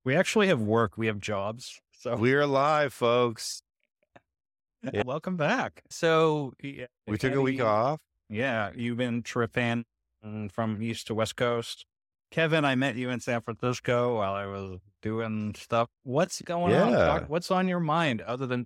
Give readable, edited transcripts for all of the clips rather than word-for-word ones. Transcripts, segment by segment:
We actually have work. We have jobs. So We're live, folks. Yeah. welcome back. So We took a week off. Yeah, you've been tripping from East to West Coast. Kevin, I met you in San Francisco while I was doing stuff. What's going on? Yeah. What's on your mind other than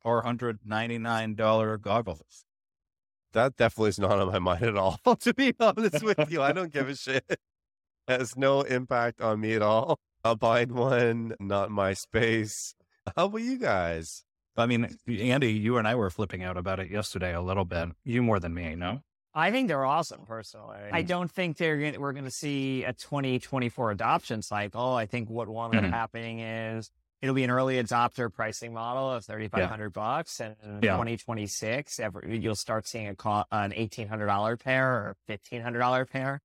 $3,499 goggles? That definitely is not on my mind at all, to be honest with you. I don't give a shit. It has no impact on me at all. I'll buy one, not my space. How about you guys? I mean, Andy, you and I were flipping out about it yesterday a little bit. You more than me, no? I think they're awesome, personally. I don't think we're going to see a 2024 adoption cycle. I think what will end up happening is it'll be an early adopter pricing model of $3,500, and in 2026, you'll start seeing an $1,800 pair or $1,500 pair.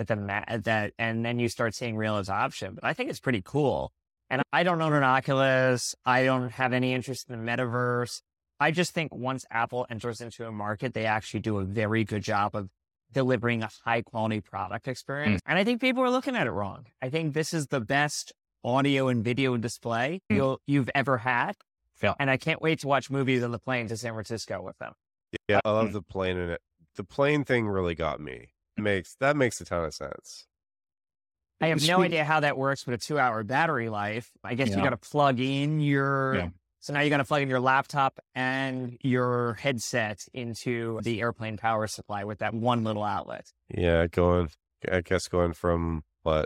And then you start seeing real adoption. But I think it's pretty cool. And I don't own an Oculus. I don't have any interest in the metaverse. I just think once Apple enters into a market, they actually do a very good job of delivering a high quality product experience. And I think people are looking at it wrong. I think this is the best audio and video display you've ever had. Yeah. And I can't wait to watch movies on the plane to San Francisco with them. Yeah, I love the plane in it. The plane thing really got me. That makes a ton of sense. I have no idea how that works with a 2-hour battery life. I guess you got to plug in so now you're going to plug in your laptop and your headset into the airplane power supply with that one little outlet. Yeah, going from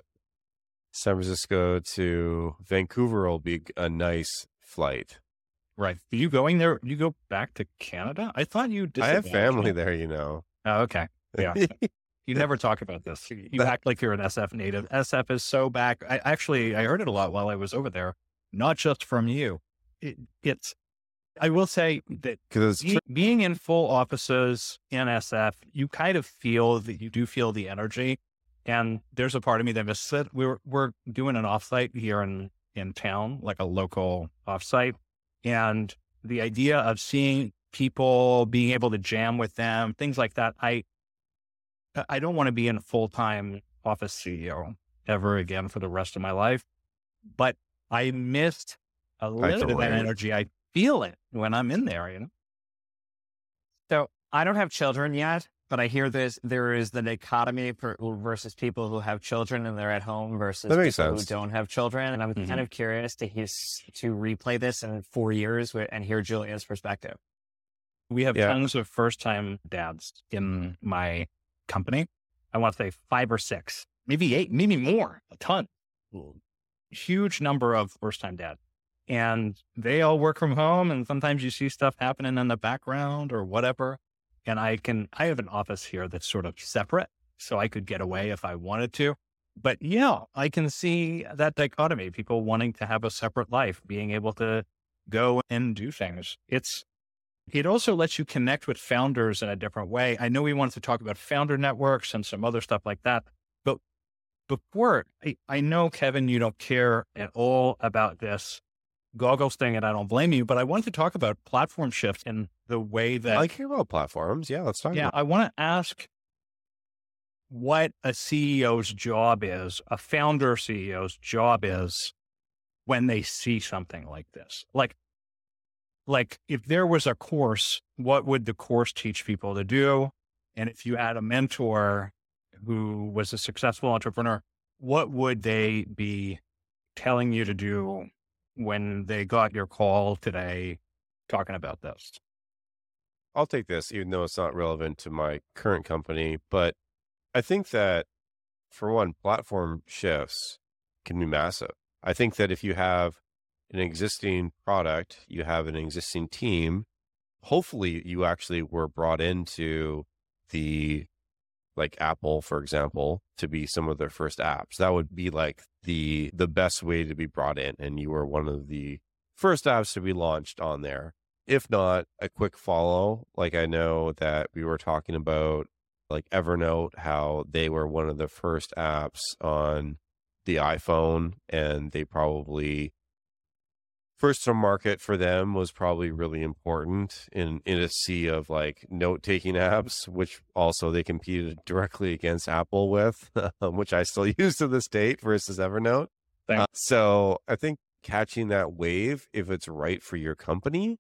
San Francisco to Vancouver will be a nice flight. Right. Are you going there? You go back to Canada? I thought you did. I have family there, you know. Oh, okay. Yeah. You never talk about this. You act like you're an SF native. SF is so back. I heard it a lot while I was over there, not just from you. I will say that being in full offices in SF, you kind of feel that you do feel the energy. And there's a part of me that just said, we're doing an offsite here in town, like a local offsite. And the idea of seeing people, being able to jam with them, things like that. I don't want to be in a full-time office CEO ever again for the rest of my life, but I missed a little bit of that energy. I feel it when I'm in there, you know? So I don't have children yet, but I hear there is the dichotomy versus people who have children and they're at home versus people who don't have children. And I'm kind of curious to replay this in 4 years and hear Julian's perspective. We have tons of first-time dads in my company. I want to say 5 or 6, maybe 8, maybe more, a ton. Huge number of first-time dads. And they all work from home, and sometimes you see stuff happening in the background or whatever. And I have an office here that's sort of separate, so I could get away if I wanted to. But yeah, I can see that dichotomy, people wanting to have a separate life, being able to go and do things. It also lets you connect with founders in a different way. I know we wanted to talk about founder networks and some other stuff like that, but before, I know, Kevin, you don't care at all about this goggles thing, and I don't blame you, but I wanted to talk about platform shifts in the way that I care about platforms. Yeah, let's talk about it. I want to ask what a CEO's job is, a founder CEO's job is when they see something like this. Like if there was a course, what would the course teach people to do? And if you had a mentor who was a successful entrepreneur, what would they be telling you to do when they got your call today talking about this? I'll take this, even though it's not relevant to my current company. But I think that, for one, platform shifts can be massive. I think that if you have an existing product, you have an existing team, hopefully you actually were brought into like Apple, for example, to be some of their first apps. That would be like the best way to be brought in. And you were one of the first apps to be launched on there. If not, a quick follow. Like, I know that we were talking about like Evernote, how they were one of the first apps on the iPhone, and they probably first to market for them was probably really important in a sea of like note-taking apps, which also they competed directly against Apple with, which I still use to this date versus Evernote. So I think catching that wave, if it's right for your company,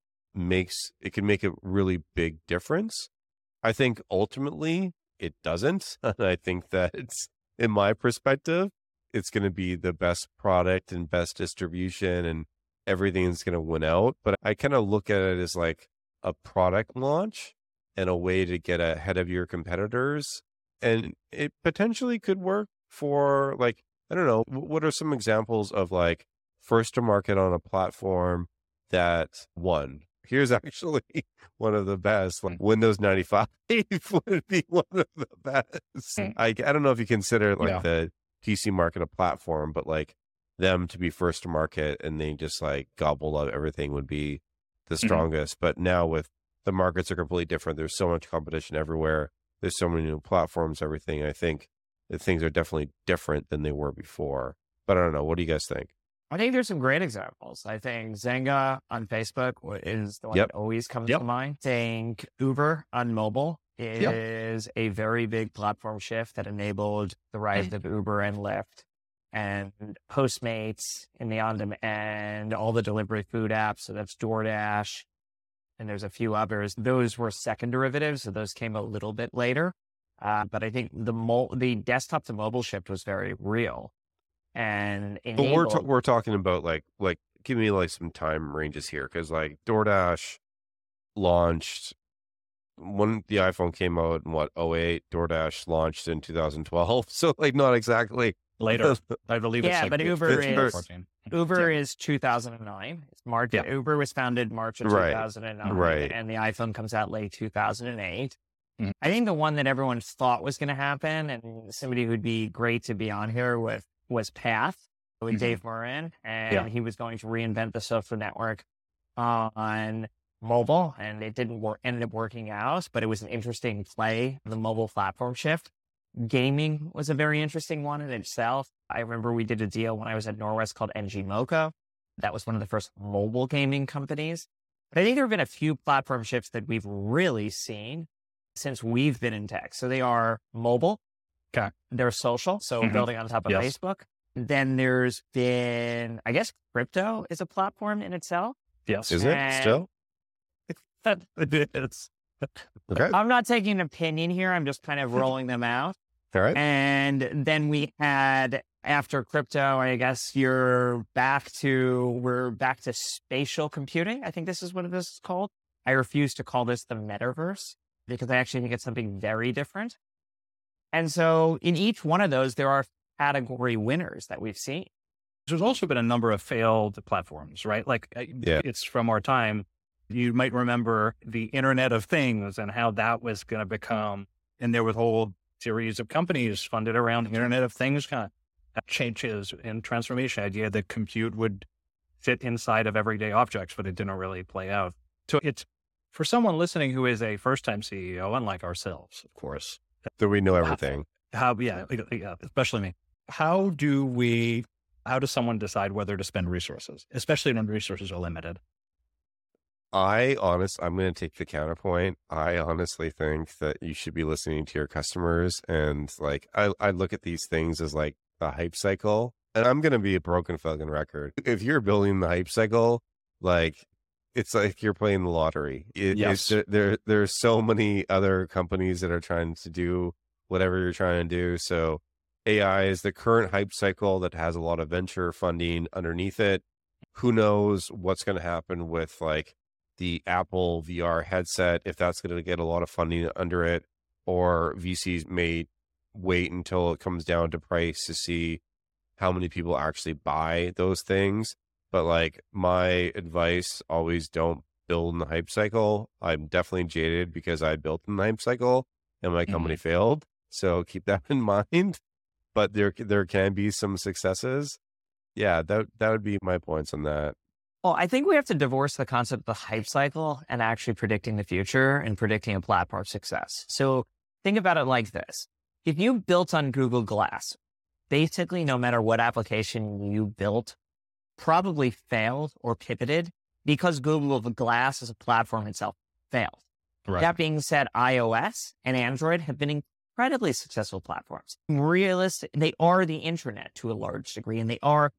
can make a really big difference. I think ultimately it doesn't. And I think that in my perspective, it's going to be the best product and best distribution and everything's going to win out. But I kind of look at it as like a product launch and a way to get ahead of your competitors. And it potentially could work for like, I don't know, what are some examples of like first to market on a platform that won? Here's actually one of the best. Like Windows 95 would be one of the best. I don't know if you consider like the PC market a platform, but like them to be first to market and they just like gobble up everything would be the strongest. But now with the markets are completely different. There's so much competition everywhere. There's so many new platforms, everything. I think that things are definitely different than they were before. But I don't know. What do you guys think? I think there's some great examples. I think Zynga on Facebook is the one that always comes to mind. I think Uber on mobile is a very big platform shift that enabled the rise of Uber and Lyft and Postmates in the on-demand, all the delivery food apps. So that's DoorDash. And there's a few others. Those were second derivatives. So those came a little bit later. But I think the desktop to mobile shift was very real. And we're talking about like give me like some time ranges here, because like DoorDash launched when the iPhone came out in 2008. DoorDash launched in 2012, so like not exactly later. I believe it's but Uber is 2009. It's March. Uber was founded March of 2009, and the iPhone comes out late 2008. I think the one that everyone thought was going to happen, and somebody who'd be great to be on here with, was Path with Dave Morin, and he was going to reinvent the social network on mobile, and it ended up working out, but it was an interesting play, the mobile platform shift. Gaming was a very interesting one in itself. I remember we did a deal when I was at Norwest called NG Mocha. That was one of the first mobile gaming companies. But I think there have been a few platform shifts that we've really seen since we've been in tech. So they are mobile. Okay. They're social, so building on top of Facebook. Then there's been, I guess, crypto is a platform in itself. Yes. Is it still? It's okay. I'm not taking an opinion here. I'm just kind of rolling them out. All right. And then we had, after crypto, I guess we're back to spatial computing. I think this is what this is called. I refuse to call this the metaverse because I actually think it's something very different. And so in each one of those, there are category winners that we've seen. There's also been a number of failed platforms, right? Like it's from our time. You might remember the Internet of Things and how that was going to become, and there was a whole series of companies funded around Internet of Things kind of changes and transformation idea that compute would fit inside of everyday objects, but it didn't really play out. So it's for someone listening who is a first-time CEO, unlike ourselves, of course. Do we know everything? Especially me. How does someone decide whether to spend resources, especially when resources are limited? I'm going to take the counterpoint. I honestly think that you should be listening to your customers. And like, I look at these things as like a hype cycle, and I'm going to be a broken fucking record. If you're building the hype cycle, like, it's like you're playing the lottery. There's so many other companies that are trying to do whatever you're trying to do. So AI is the current hype cycle that has a lot of venture funding underneath it. Who knows what's going to happen with like the Apple VR headset, if that's going to get a lot of funding under it, or VCs may wait until it comes down to price to see how many people actually buy those things. But like, my advice, always don't build in the hype cycle. I'm definitely jaded because I built in the hype cycle and my company failed. So keep that in mind. But there can be some successes. Yeah, that would be my points on that. Well, I think we have to divorce the concept of the hype cycle and actually predicting the future and predicting a platform success. So think about it like this. If you built on Google Glass, basically no matter what application you built, probably failed or pivoted because Google Glass as a platform itself failed. Right. That being said, iOS and Android have been incredibly successful platforms. They are the internet to a large degree, and they are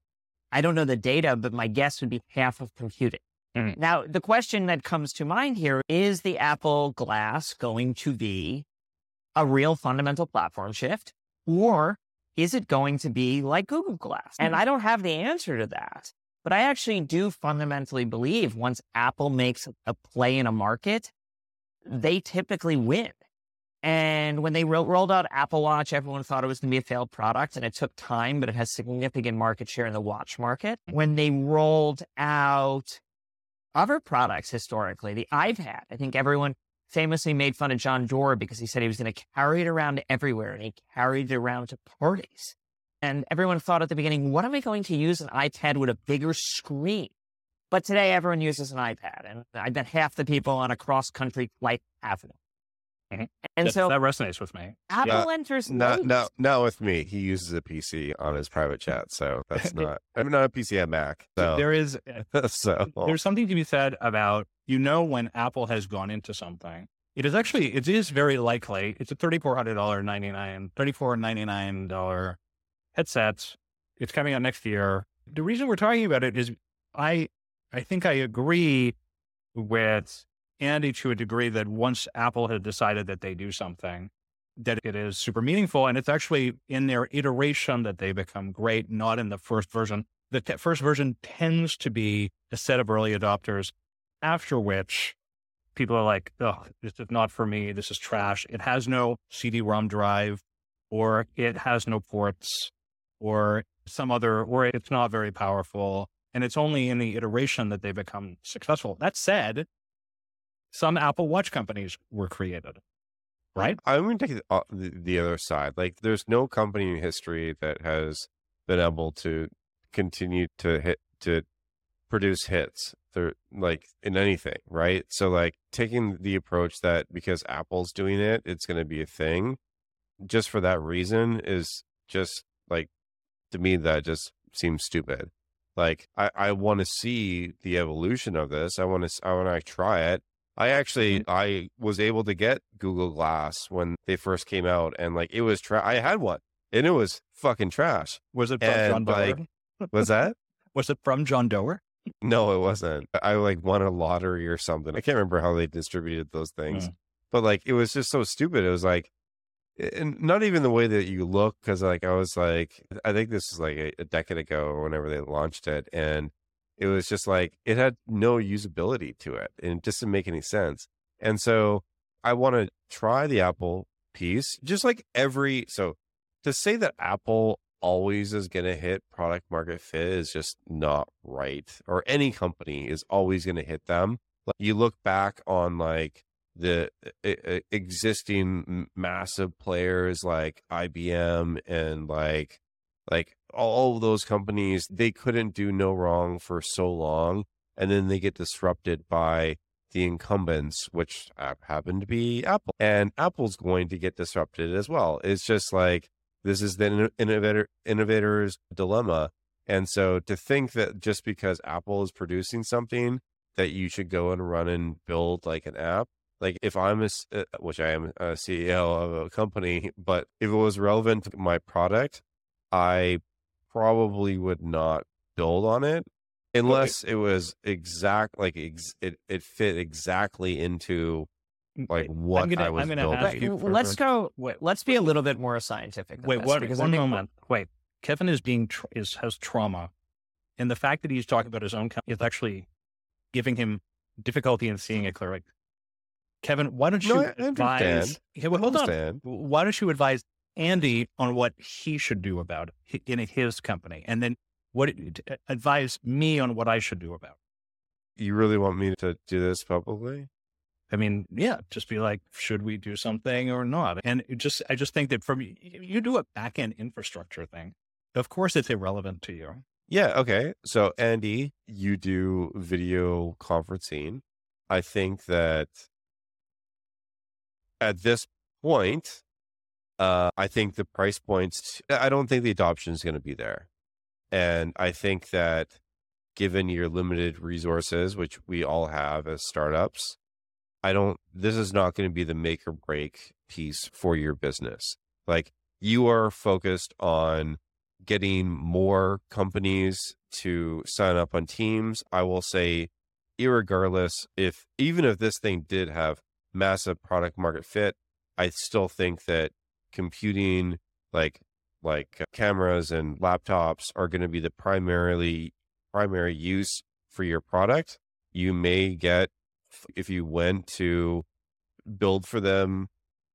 I don't know the data, but my guess would be half of computing. Mm-hmm. Now, the question that comes to mind here is the Apple Glass going to be a real fundamental platform shift, or is it going to be like Google Glass? And I don't have the answer to that, but I actually do fundamentally believe once Apple makes a play in a market, they typically win. And when they rolled out Apple Watch, everyone thought it was going to be a failed product, and it took time, but it has significant market share in the watch market. When they rolled out other products historically, the iPad, I think everyone famously made fun of John Doerr because he said he was going to carry it around everywhere, and he carried it around to parties. And everyone thought at the beginning, what am I going to use an iPad with a bigger screen? But today everyone uses an iPad, and I bet half the people on a cross-country flight have it. Mm-hmm. And so that resonates with me. Apple enters not with me. He uses a PC on his private chat, so that's not. I'm not a PC, a Mac. So there is there's something to be said about when Apple has gone into something. It is very likely it's a $34.99 headset. It's coming out next year. The reason we're talking about it is I think I agree with Andy to a degree that once Apple had decided that they do something, that it is super meaningful. And it's actually in their iteration that they become great, not in the first version. The first version tends to be a set of early adopters, after which people are like, oh, this is not for me. This is trash. It has no CD-ROM drive, or it has no ports, or or it's not very powerful. And it's only in the iteration that they become successful. That said, some Apple Watch companies were created, right? I'm going to take the other side. Like, there's no company in history that has been able to continue to produce hits, like in anything, right? So, like, taking the approach that because Apple's doing it, it's going to be a thing, just for that reason is just like, to me, that just seems stupid. Like, I want to see the evolution of this. I want to try it. I was able to get Google Glass when they first came out, and like, it was I had one and it was fucking trash. Was it from John Doerr? Was that? Was it from John Doerr? No, it wasn't. I like won a lottery or something. I can't remember how they distributed those things, but like, it was just so stupid. It was like, and not even the way that you look. Cause like, I was like, I think this is like a decade ago or whenever they launched it. And it was just like, it had no usability to it, and it just didn't make any sense. And so I want to try the Apple piece, just like so to say that Apple always is going to hit product market fit is just not right. Or any company is always going to hit them. Like, you look back on like the existing massive players like IBM and like all of those companies, they couldn't do no wrong for so long. And then they get disrupted by the incumbents, which happen to be Apple. And Apple's going to get disrupted as well. It's just like, this is the innovator's dilemma. And so to think that just because Apple is producing something that you should go and run and build like an app, like if I'm which I am a CEO of a company, but if it was relevant to my product, I probably would not build on it unless it was it fit exactly into like what I was building. Let's be a little bit more scientific. Wait, one moment. Wait, Kevin has trauma, and the fact that he's talking about his own company is actually giving him difficulty in seeing it clearly. Kevin, why don't you advise? Hold on. Why don't you advise Andy on what he should do about it in his company, and then advise me on what I should do about it? You really want me to do this publicly? I mean, yeah, just be like, should we do something or not? And I just think that you do a back-end infrastructure thing. Of course, it's irrelevant to you. Yeah. Okay. So Andy, you do video conferencing. I think that at this point, I think the price points, I don't think the adoption is going to be there. And I think that given your limited resources, which we all have as startups, this is not going to be the make or break piece for your business. Like, you are focused on getting more companies to sign up on Teams, I will say, irregardless, even if this thing did have massive product market fit, I still think that computing like cameras and laptops are going to be the primary use for your product. You may get, if you went to build for them,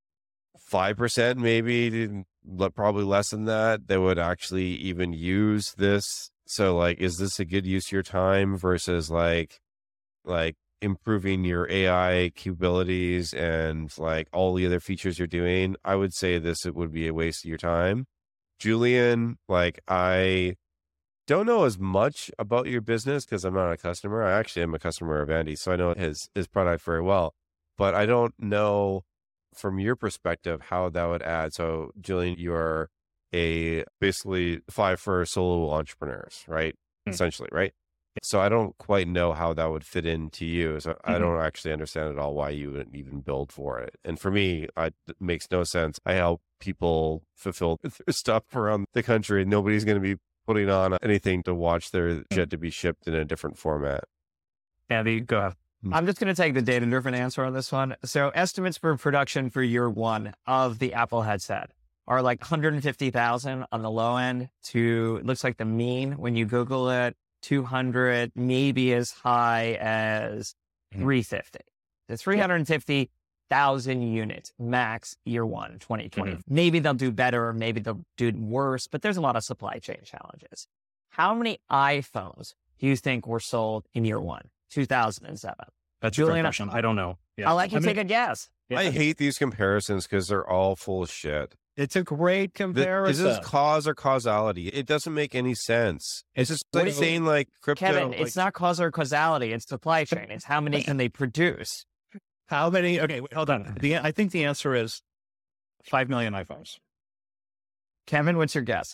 5% maybe, probably less than that would actually even use this. So like, is this a good use of your time versus like improving your AI capabilities and like all the other features you're doing? I would say it would be a waste of your time. Julian, like, I don't know as much about your business because I'm not a customer. I actually am a customer of Andy, so I know his product very well, but I don't know from your perspective how that would add. So Julian, you are basically Five for solo entrepreneurs, right? Essentially, right? So I don't quite know how that would fit into you. So I don't actually understand at all why you would even build for it. And for me, it makes no sense. I help people fulfill their stuff around the country. Nobody's going to be putting on anything to watch their jet to be shipped in a different format. Andy, go ahead. I'm just going to take the data-driven answer on this one. So estimates for production for year one of the Apple headset are like 150,000 on the low end to, it looks like the mean when you Google it, 200, maybe as high as 350. The 350,000 units max year one, 2020. Maybe they'll do better, or maybe they'll do worse, but there's a lot of supply chain challenges. How many iPhones do you think were sold in year one, 2007? That's a great question. I don't know. Yeah. I'll let you take a guess. I hate these comparisons because they're all full of shit. It's a great comparison. Is this cause or causality? It doesn't make any sense. It's just like saying like crypto. Kevin, it's not cause or causality. It's supply chain. It's how many can they produce? How many? Okay, wait, hold on. I think the answer is 5 million iPhones. Kevin, what's your guess?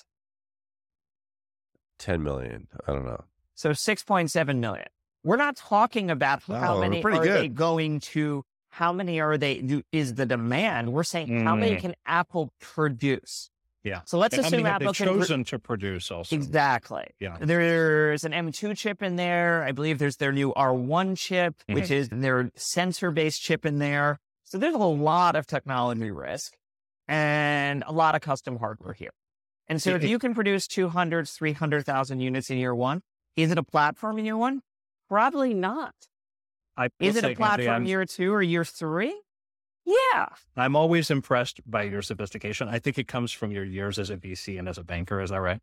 10 million. I don't know. So 6.7 million. We're not talking about how many are they going to, how many are they, is the demand. We're saying how many can Apple produce? Yeah. So let's assume Apple can chosen to produce also. Exactly. Yeah. There's an M2 chip in there. I believe there's their new R1 chip, which is their sensor-based chip in there. So there's a lot of technology risk and a lot of custom hardware here. And so if you can produce 200, 300,000 units in year one, is it a platform in year one? Probably not. Is it a platform year two or year three? Yeah. I'm always impressed by your sophistication. I think it comes from your years as a VC and as a banker. Is that right?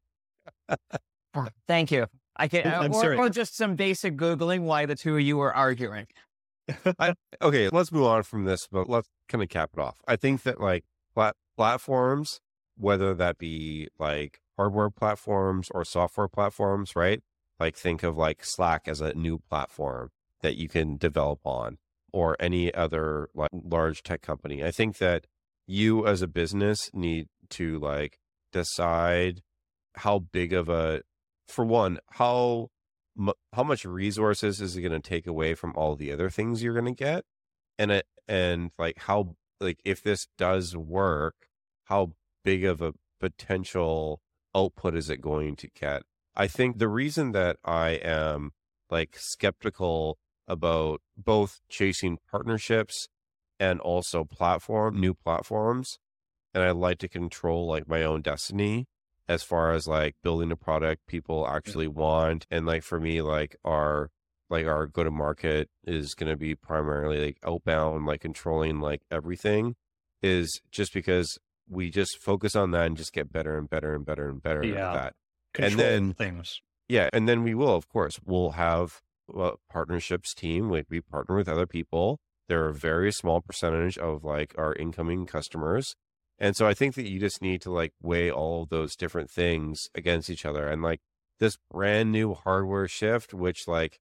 Thank you. Or just some basic Googling why the two of you are arguing. Okay, let's move on from this, but let's kind of cap it off. I think that like platforms, whether that be like hardware platforms or software platforms, right? Like think of like Slack as a new platform that you can develop on, or any other like large tech company. I think that you as a business need to like decide how big of for one, how much resources is it going to take away from all the other things you're going to get? And like how, like if this does work, how big of a potential output is it going to get? I think the reason that I am like skeptical about both chasing partnerships and also new platforms, and I like to control like my own destiny as far as like building a product people actually want. And like for me, like our go to market is going to be primarily like outbound, like controlling like everything, is just because we just focus on that and just get better and better and better and better at that. And then things. Yeah. And then we'll have a partnerships team. Like we partner with other people. They're a very small percentage of like our incoming customers. And so I think that you just need to like weigh all of those different things against each other. And like this brand new hardware shift, which like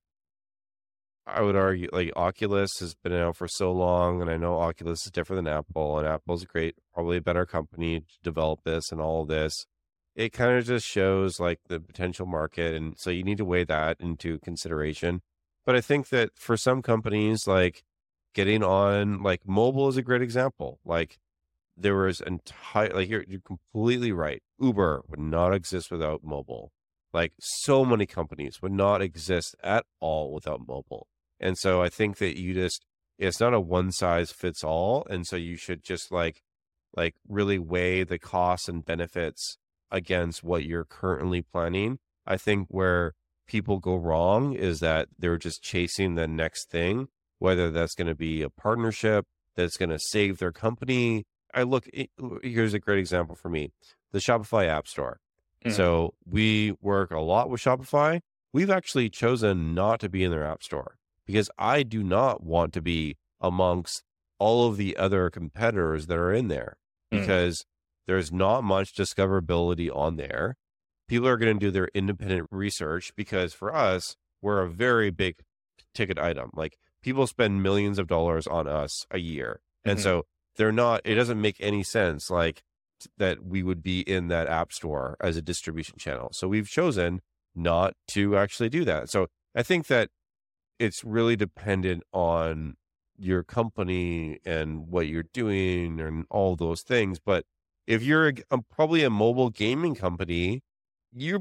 I would argue like Oculus has been out for so long, and I know Oculus is different than Apple, and Apple's probably a better company to develop this and all of this. It kind of just shows like the potential market. And so you need to weigh that into consideration. But I think that for some companies, like getting on, like mobile is a great example. Like there was entire, like you're completely right. Uber would not exist without mobile. Like so many companies would not exist at all without mobile. And so I think that it's not a one size fits all. And so you should just like really weigh the costs and benefits against what you're currently planning. I think where people go wrong is that they're just chasing the next thing, whether that's going to be a partnership that's going to save their company. Here's a great example for me, the Shopify App Store. So we work a lot with Shopify. We've actually chosen not to be in their App Store because I do not want to be amongst all of the other competitors that are in there because there's not much discoverability on there. People are going to do their independent research because for us, we're a very big ticket item. Like people spend millions of dollars on us a year. And so it doesn't make any sense like that we would be in that app store as a distribution channel. So we've chosen not to actually do that. So I think that it's really dependent on your company and what you're doing and all those things. But if you're probably a mobile gaming company, this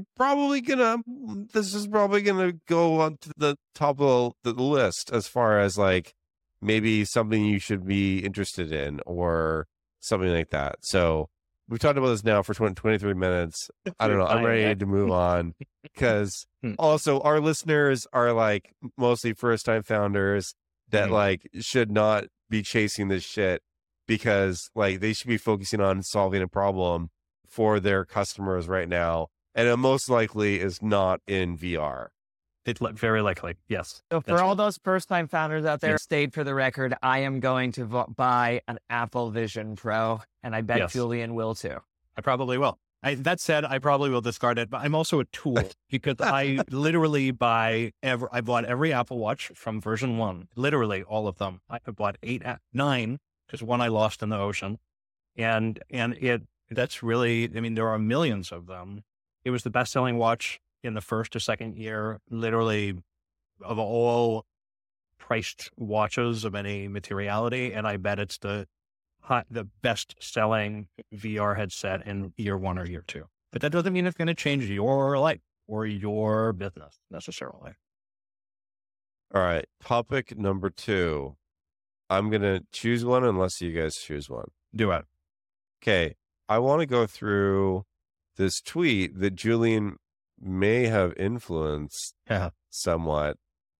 is probably gonna go on to the top of the list as far as like maybe something you should be interested in or something like that. So we've talked about this now for 23 minutes. I don't know. I'm ready to move on because also our listeners are like mostly first time founders that like should not be chasing this shit because like they should be focusing on solving a problem for their customers right now. And it most likely is not in VR. It's very likely. Yes. So for all those first time founders out there, stayed for the record, I am going to buy an Apple Vision Pro and I bet Julian will too. I probably will. That said, I probably will discard it, but I'm also a tool because I literally I bought every Apple Watch from version 1, literally all of them. I bought 9, because one I lost in the ocean. And that's really, I mean, there are millions of them. It was the best selling watch in the first or second year, literally of all priced watches of any materiality. And I bet it's the best selling VR headset in year 1 or year 2. But that doesn't mean it's going to change your life or your business necessarily. All right. Topic number 2. I'm going to choose one unless you guys choose one. Do it. Okay. I want to go through this tweet that Julian may have influenced somewhat.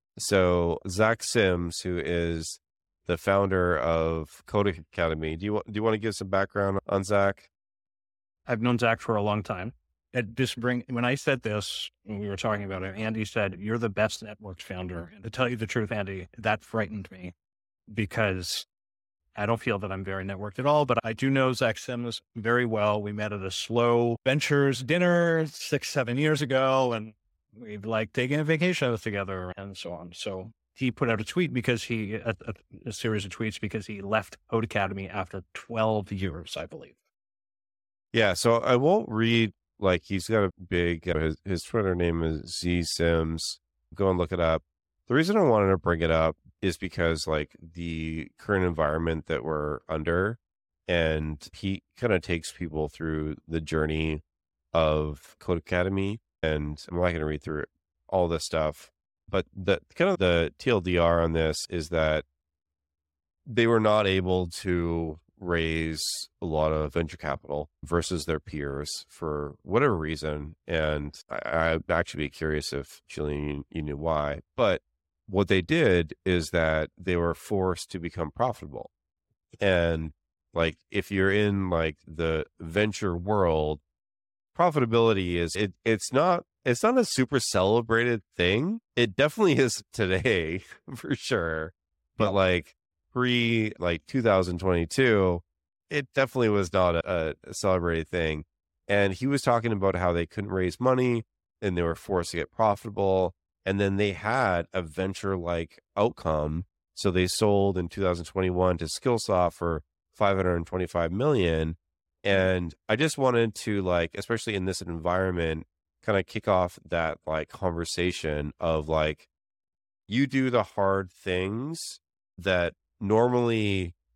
So Zach Sims, who is the founder of Codecademy. Do you want to give some background on Zach? I've known Zach for a long time. When I said this, when we were talking about it, Andy said, "You're the best networks founder." And to tell you the truth, Andy, that frightened me because I don't feel that I'm very networked at all, but I do know Zach Sims very well. We met at a Slow Ventures dinner 6-7 years ago, and we've like taken a vacation together and so on. So he put out a tweet because a series of tweets because he left Codecademy after 12 years, I believe. Yeah. So I won't read, like he's got a big, his Twitter name is Z Sims. Go and look it up. The reason I wanted to bring it up is because like the current environment that we're under, and he kind of takes people through the journey of Codecademy, and I'm not going to read through all this stuff, but the TLDR on this is that they were not able to raise a lot of venture capital versus their peers for whatever reason. And I'd actually be curious if Julian, you knew why, but what they did is that they were forced to become profitable. And like, if you're in like the venture world, profitability it's not a super celebrated thing. It definitely is today for sure. But like pre 2022, it definitely was not a celebrated thing. And he was talking about how they couldn't raise money and they were forced to get profitable. And then they had a venture-like outcome. So they sold in 2021 to Skillsoft for $525 million. And I just wanted to like, especially in this environment, kind of kick off that like conversation of like, you do the hard things that normally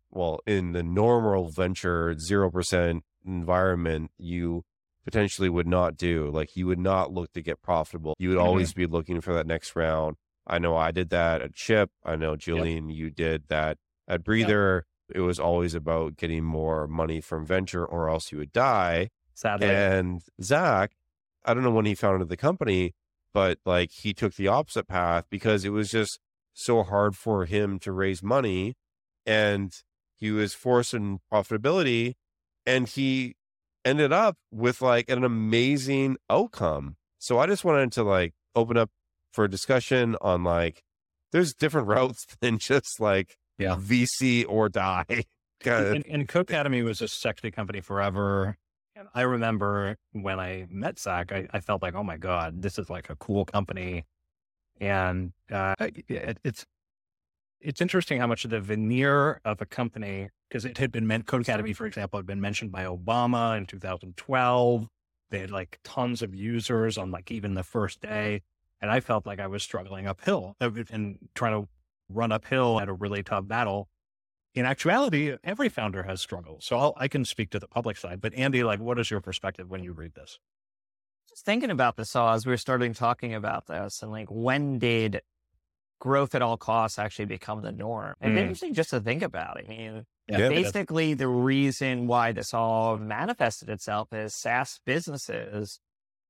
well, in the normal venture 0% environment, you potentially would not do. Like, you would not look to get profitable. You would always be looking for that next round. I know I did that at Chip. I know, Julian, you did that at Breather. It was always about getting more money from venture or else you would die. Sadly. And Zach, I don't know when he founded the company, but like, he took the opposite path because it was just so hard for him to raise money, and he was forced in profitability, and he ended up with like an amazing outcome. So I just wanted to like open up for a discussion on like, there's different routes than just like VC or die. And Codecademy was a sexy company forever. And I remember when I met Zach, I felt like, oh my God, this is like a cool company. And it's interesting how much of the veneer of a company, because it had been Codecademy, for example, had been mentioned by Obama in 2012. They had like tons of users on like even the first day. And I felt like I was struggling uphill and trying to run uphill at a really tough battle. In actuality, every founder has struggled. So I can speak to the public side, but Andy, like, what is your perspective when you read this? Just thinking about this all as we were starting talking about this, and like, when did growth at all costs actually become the norm? And interesting just to think about. I mean, basically the reason why this all manifested itself is SaaS businesses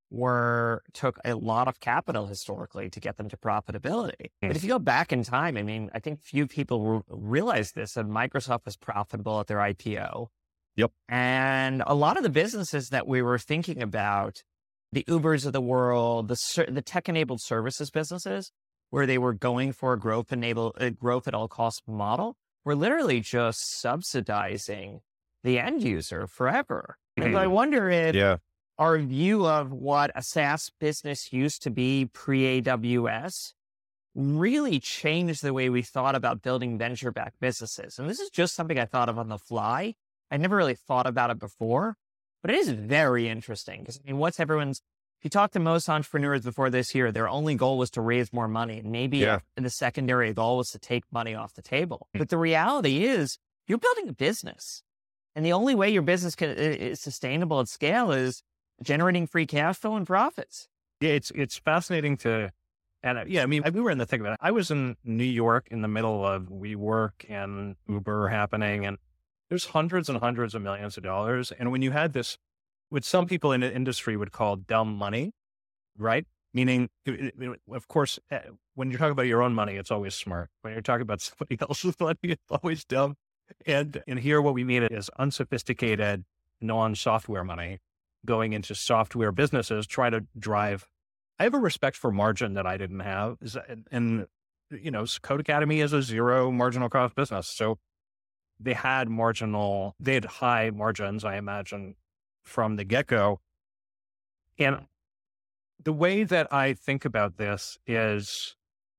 took a lot of capital historically to get them to profitability. But if you go back in time, I mean, I think few people realize this, that Microsoft was profitable at their IPO. Yep. And a lot of the businesses that we were thinking about, the Ubers of the world, the tech-enabled services businesses, where they were going for a growth at all costs model, were literally just subsidizing the end user forever. And I wonder if our view of what a SaaS business used to be pre-AWS really changed the way we thought about building venture-backed businesses. And this is just something I thought of on the fly. I never really thought about it before, but it is very interesting because, I mean, if you talk to most entrepreneurs before this year, their only goal was to raise more money. And maybe the secondary goal was to take money off the table. But the reality is you're building a business. And the only way your business is sustainable at scale is generating free cash flow and profits. Yeah, it's fascinating and I mean, we were in the thick of it. I was in New York in the middle of WeWork and Uber happening, and there's hundreds and hundreds of millions of dollars. And when you had this, what some people in the industry would call dumb money, right? Meaning, of course, when you're talking about your own money, it's always smart. When you're talking about somebody else's money, it's always dumb. And here what we mean is unsophisticated, non-software money going into software businesses, try to drive. I have a respect for margin that I didn't have. And Codecademy is a zero marginal cost business. So they had high margins, I imagine, from the get-go. And the way that I think about this is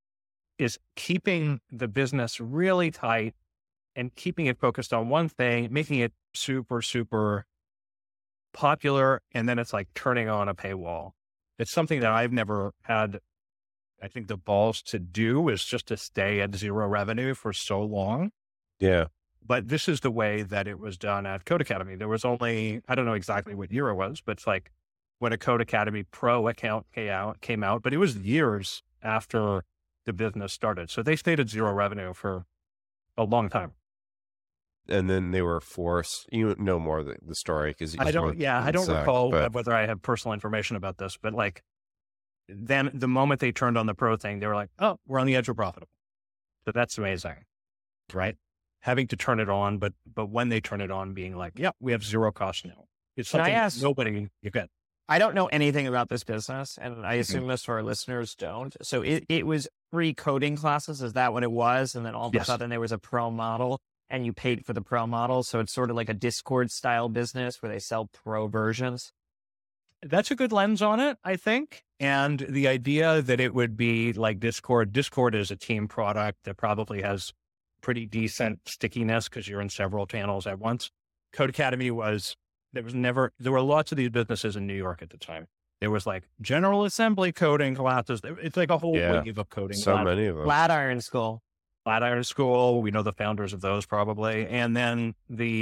keeping the business really tight and keeping it focused on one thing, making it super, super popular, and then it's like turning on a paywall. It's something that I've never had, I think, the balls to do, is just to stay at zero revenue for so long. Yeah. But this is the way that it was done at Codecademy. There was only, I don't know exactly what year it was, but it's like when a Codecademy Pro account came out, but it was years after the business started. So they stayed at zero revenue for a long time. And then they were forced, you know more of the story because I don't recall whether I have personal information about this, but like then the moment they turned on the Pro thing, they were like, oh, we're on the edge of profitable. So that's amazing, right? Having to turn it on, but when they turn it on, being like, yeah, we have zero cost now. It's something nobody you get. I don't know anything about this business, and I assume most of our listeners don't. So it was free coding classes. Is that what it was? And then all of a sudden there was a Pro model, and you paid for the Pro model. So it's sort of like a Discord style business where they sell Pro versions. That's a good lens on it, I think. And the idea that it would be like Discord is a team product that probably has pretty decent stickiness because you're in several channels at once. Codecademy there were lots of these businesses in New York at the time. There was like General Assembly coding classes. It's like a whole wave of coding. So many of them. Flatiron School. Flatiron School, we know the founders of those probably. And then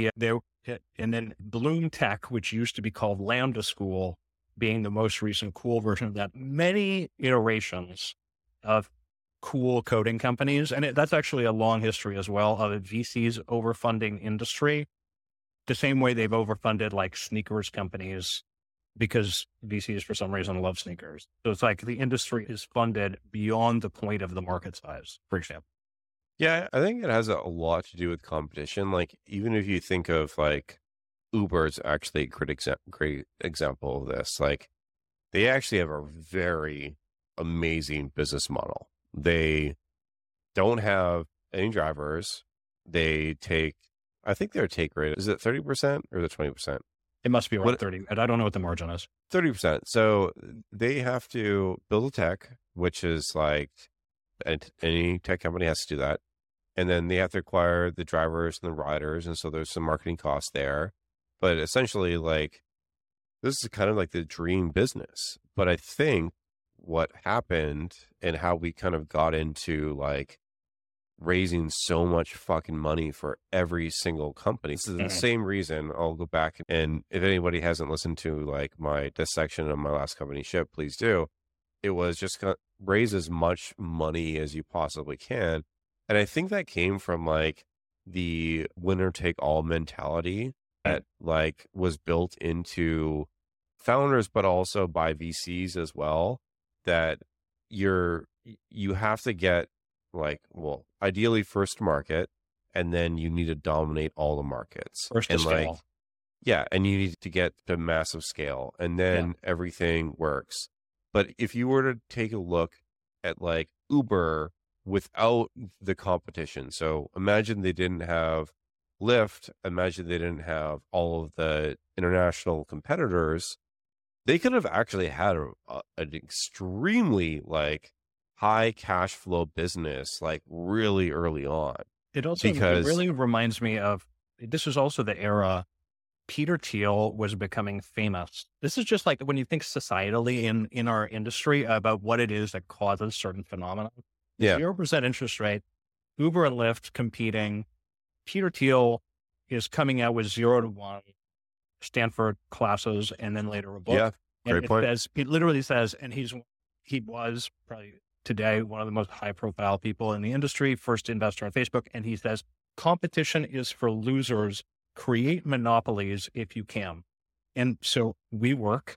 Bloom Tech, which used to be called Lambda School, being the most recent cool version of that. Many iterations of cool coding companies. And that's actually a long history as well of VCs overfunding industry, the same way they've overfunded like sneakers companies because VCs for some reason love sneakers. So it's like the industry is funded beyond the point of the market size, for example. Yeah, I think it has a lot to do with competition. Like, even if you think of like Uber is actually a great example of this. Like, they actually have a very amazing business model. They don't have any drivers. They take, I think their take rate, is it 30% or is it 20%? It must be around 30. I don't know what the margin is. 30%. So they have to build a tech, which is like any tech company has to do that. And then they have to acquire the drivers and the riders. And so there's some marketing costs there. But essentially, like, this is kind of like the dream business. But I think what happened and how we kind of got into like raising so much fucking money for every single company. This is the same reason. I'll go back, and if anybody hasn't listened to like my dissection of my last company, Ship, please do. It was just raise as much money as you possibly can. And I think that came from like the winner take all mentality that like was built into founders, but also by VCs as well, that you have to get like, well, ideally first to market, and then you need to dominate all the markets. First to scale. Yeah. And you need to get to massive scale, and then everything works. But if you were to take a look at like Uber without the competition, so imagine they didn't have Lyft, imagine they didn't have all of the international competitors, they could have actually had an extremely like high cash flow business, like really early on. It really reminds me of, this is also the era Peter Thiel was becoming famous. This is just like when you think societally in our industry about what it is that causes certain phenomena. Yeah. 0% interest rate, Uber and Lyft competing. Peter Thiel is coming out with 0 to 1 Stanford classes and then later a book. Yeah, great point. It literally says, and he was probably today one of the most high profile people in the industry, first investor on Facebook. And he says, competition is for losers. Create monopolies if you can. And so WeWork,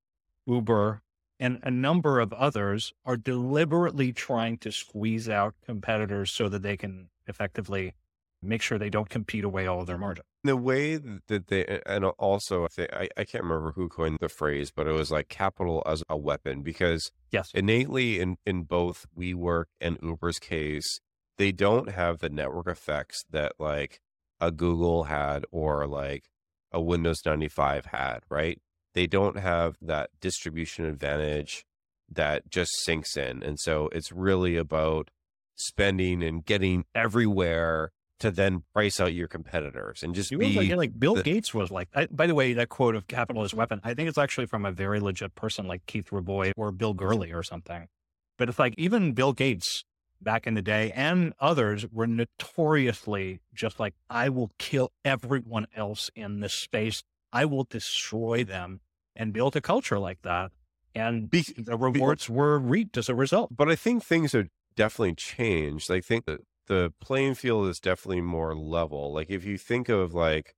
Uber, and a number of others are deliberately trying to squeeze out competitors so that they can effectively make sure they don't compete away all of their margin. The way that they, and also I can't remember who coined the phrase, but it was like capital as a weapon, because innately in both WeWork and Uber's case, they don't have the network effects that like a Google had or like a Windows 95 had, right? They don't have that distribution advantage that just sinks in. And so it's really about spending and getting everywhere to then price out your competitors and just like Bill Gates was like, by the way, that quote of capital as weapon, I think it's actually from a very legit person like Keith Rabois or Bill Gurley or something. But it's like even Bill Gates back in the day and others were notoriously just like, I will kill everyone else in this space. I will destroy them, and built a culture like that. And the rewards were reaped as a result. But I think things have definitely changed. I think that the playing field is definitely more level. Like if you think of like,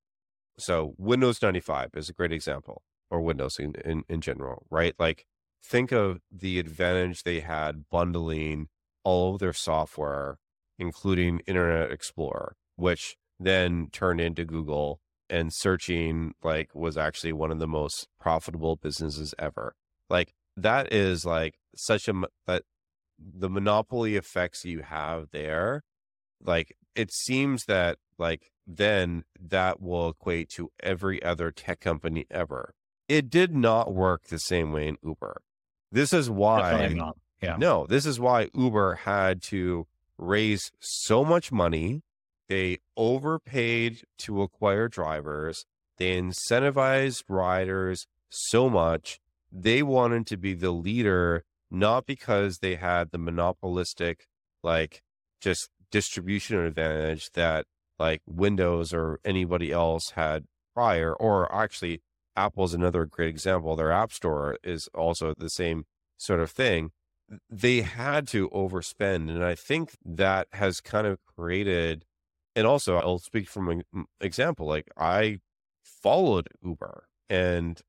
so Windows 95 is a great example, or Windows in general, right? Like think of the advantage they had bundling all of their software, including Internet Explorer, which then turned into Google, and searching like was actually one of the most profitable businesses ever. Like that is like that the monopoly effects you have there, like it seems that like then that will equate to every other tech company ever. It did not work the same way in Uber. This is why, this is why Uber had to raise so much money. They overpaid to acquire drivers. They incentivized riders so much. They wanted to be the leader, not because they had the monopolistic, like just distribution advantage that like Windows or anybody else had prior, or actually Apple's another great example. Their App Store is also the same sort of thing. They had to overspend. And I think that has kind of created, and also I'll speak from an example, like I followed Uber and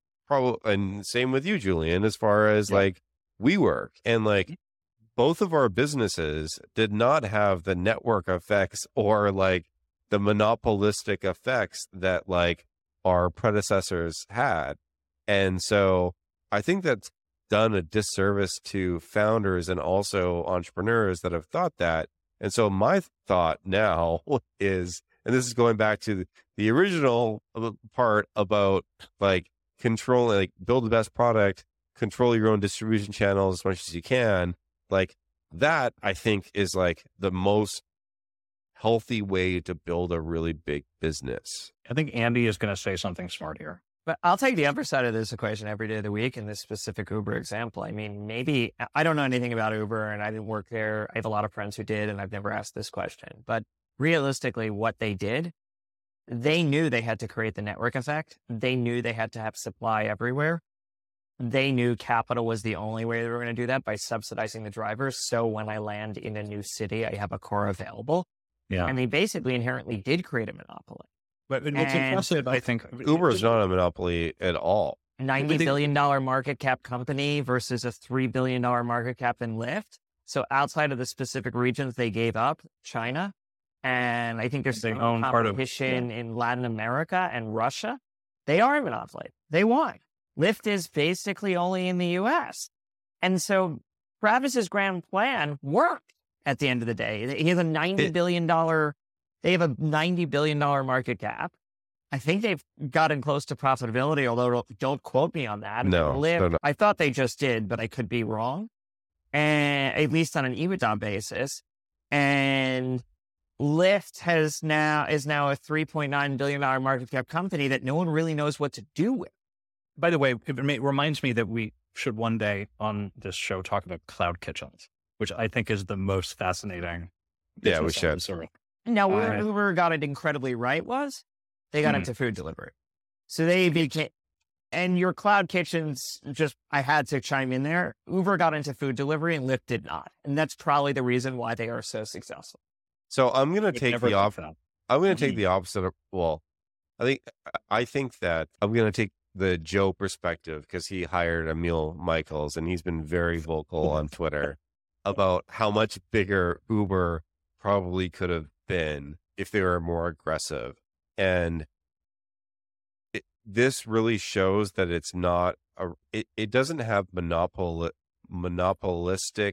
same with you, Julian, as far as like WeWork, and like both of our businesses did not have the network effects or like the monopolistic effects that like our predecessors had. And so I think that's done a disservice to founders and also entrepreneurs that have thought that. And so my thought now is, and this is going back to the original part about like control, like build the best product, control your own distribution channels as much as you can. Like that, I think, is like the most healthy way to build a really big business. I think Andy is going to say something smart here. But I'll take the other side of this equation every day of the week in this specific Uber example. I mean, maybe I don't know anything about Uber and I didn't work there. I have a lot of friends who did, and I've never asked this question. But realistically, what they did, they knew they had to create the network effect. They knew they had to have supply everywhere. They knew capital was the only way they were going to do that, by subsidizing the drivers. So when I land in a new city, I have a car available. Yeah. And they basically inherently did create a monopoly. But what's impressive, I think, Uber is not a monopoly at all. $90 billion market cap company versus a $3 billion market cap in Lyft. So outside of the specific regions they gave up, China, and I think there's some competition in Latin America and Russia, they are a monopoly. They won. Lyft is basically only in the US. And so Travis's grand plan worked at the end of the day. He has a $90 billion, they have a $90 billion market cap. I think they've gotten close to profitability, although don't quote me on that. No, Lyft, I thought they just did, but I could be wrong. And at least on an EBITDA basis. And Lyft is now a $3.9 billion market cap company that no one really knows what to do with. By the way, it reminds me that we should one day on this show talk about cloud kitchens, which I think is the most fascinating. Yeah, we should. Now, where Uber got it incredibly right was they got into food delivery. So they became, and your cloud kitchens, I had to chime in there. Uber got into food delivery and Lyft did not. And that's probably the reason why they are so successful. So I'm going to take the opposite. I'm going to take the opposite of, well, I think that I'm going to take the Joe perspective, because he hired Emil Michaels and he's been very vocal on Twitter about how much bigger Uber probably could have been if they were more aggressive. And this really shows that it's not it doesn't have monopolistic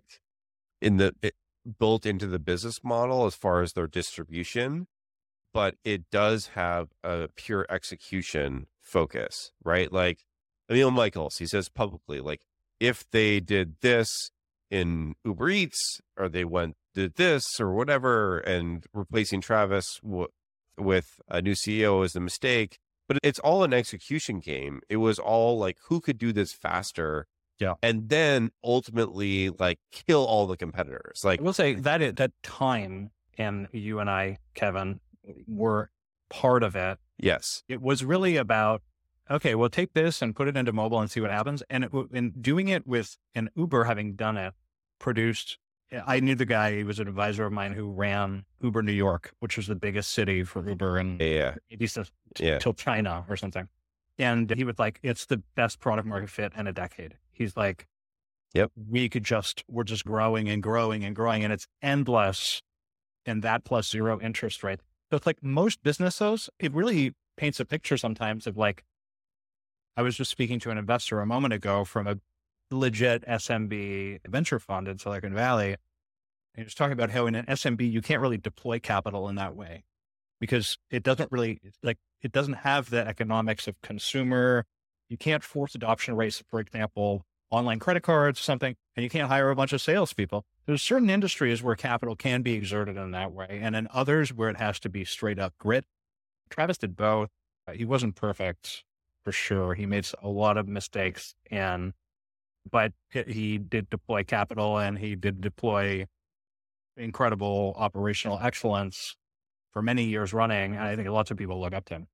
built into the business model as far as their distribution, but it does have a pure execution focus, right? Like Emil Michaels, he says publicly, like if they did this in Uber Eats, or they did this or whatever, and replacing Travis with a new CEO is a mistake. But it's all an execution game. It was all like, who could do this faster? Yeah. And then ultimately like kill all the competitors. Like, I will say that time, and you and I, Kevin, were part of it. Yes. It was really about, okay, we'll take this and put it into mobile and see what happens. And in doing it with an Uber having done it, produced, I knew the guy, he was an advisor of mine who ran Uber New York, which was the biggest city for Uber and till China or something. And he was like, it's the best product market fit in a decade. He's like, yep, we're just growing and growing and growing, and it's endless. And that plus zero interest rate. So it's like most businesses, it really paints a picture sometimes of like, I was just speaking to an investor a moment ago from a legit SMB venture fund in Silicon Valley. And he was talking about how in an SMB, you can't really deploy capital in that way because it doesn't have the economics of consumer. You can't force adoption rates, for example, online credit cards, something, and you can't hire a bunch of salespeople. There's certain industries where capital can be exerted in that way, and in others where it has to be straight up grit. Travis did both. He wasn't perfect for sure. He made a lot of mistakes, but he did deploy capital, and he did deploy incredible operational excellence for many years running. And I think lots of people look up to him.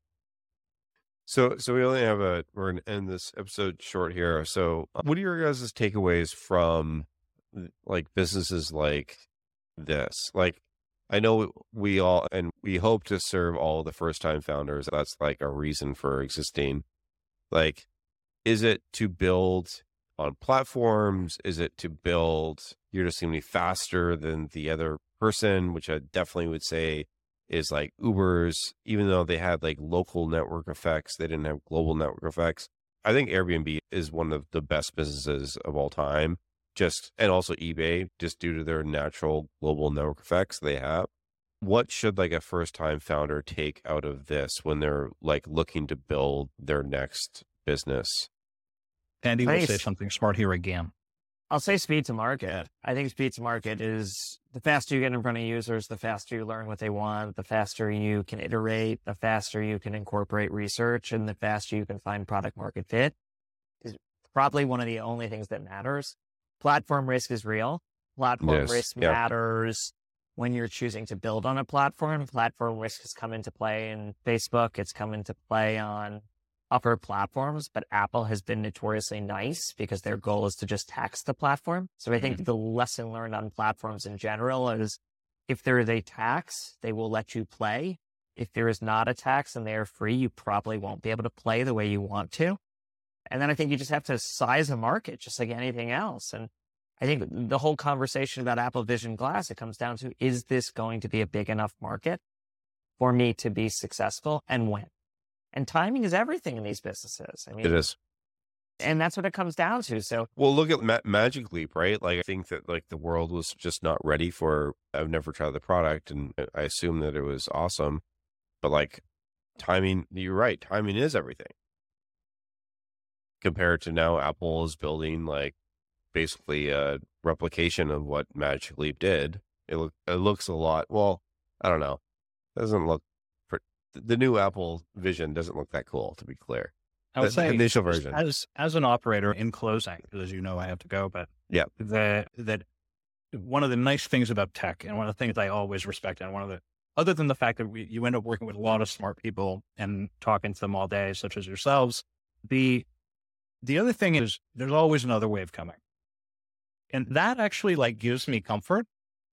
So we only have we're going to end this episode short here. So what are your guys' takeaways from like businesses like this? Like, I know we hope to serve all the first time founders. That's like a reason for existing. Like, is it to build on platforms? Is it to build, you're just going to be faster than the other person, which I definitely would say is like Uber's, even though they had like local network effects, they didn't have global network effects. I think Airbnb is one of the best businesses of all time, and also eBay, just due to their natural global network effects they have. What should like a first time founder take out of this when they're like looking to build their next business? Andy will say something smart here again. I'll say speed to market. I think speed to market is the faster you get in front of users, the faster you learn what they want, the faster you can iterate, the faster you can incorporate research, and the faster you can find product market fit is probably one of the only things that matters. Platform risk is real. Platform risk matters when you're choosing to build on a platform. Platform risk has come into play in Facebook. It's come into play on other platforms, but Apple has been notoriously nice because their goal is to just tax the platform. So I think the lesson learned on platforms in general is if there is a tax, they will let you play. If there is not a tax and they are free, you probably won't be able to play the way you want to. And then I think you just have to size a market just like anything else. And I think the whole conversation about Apple Vision Glass, it comes down to, is this going to be a big enough market for me to be successful, and when? And timing is everything in these businesses. I mean, it is. And that's what it comes down to. So, well, look at Magic Leap, right? Like, I think that like the world was just not ready for, I've never tried the product and I assume that it was awesome, but like timing, you're right. Timing is everything. Compared to now, Apple is building like basically a replication of what Magic Leap did. It looks a lot, well, I don't know. It doesn't look, the new Apple Vision doesn't look that cool, to be clear. I would say initial version. As an operator, in closing, because as you know, I have to go, but yeah, that one of the nice things about tech, and one of the things I always respect, and one of the, other than the fact that you end up working with a lot of smart people and talking to them all day, such as yourselves, the other thing is there's always another wave coming. And that actually like gives me comfort.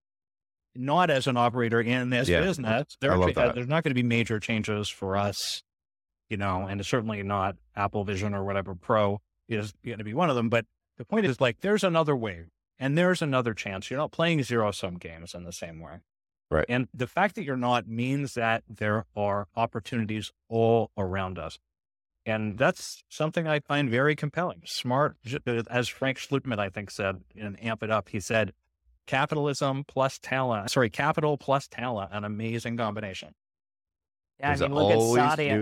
Not as an operator in this business. There's not going to be major changes for us, you know, and it's certainly not Apple Vision or whatever Pro is going to be one of them. But the point is like, there's another wave and there's another chance. You're not playing zero-sum games in the same way. Right. And the fact that you're not means that there are opportunities all around us. And that's something I find very compelling. Smart, as Frank Slootman, I think, said in Amp It Up, he said, capital plus talent, an amazing combination. Yeah, I mean, look at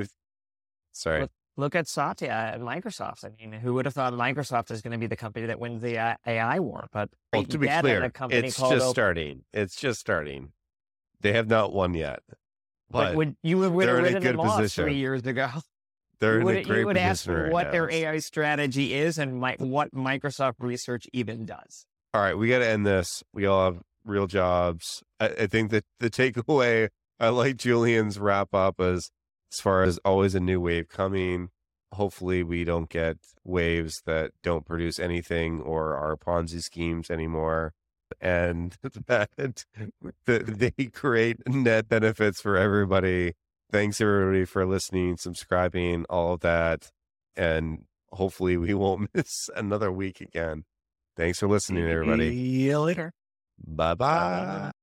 Satya. Look at Satya at Microsoft. I mean, who would have thought Microsoft is going to be the company that wins the AI war? But well, to be clear, it's just starting. It's just starting. They have not won yet. But you would have written them off position. 3 years ago. They're in a great position. You would ask right what now. Their AI strategy is and what Microsoft research even does. All right, we got to end this. We all have real jobs. I think that the takeaway, I like Julian's wrap up as far as always a new wave coming. Hopefully we don't get waves that don't produce anything or are Ponzi schemes anymore. And that they create net benefits for everybody. Thanks everybody for listening, subscribing, all of that. And hopefully we won't miss another week again. Thanks for listening, everybody. See you later. Bye-bye.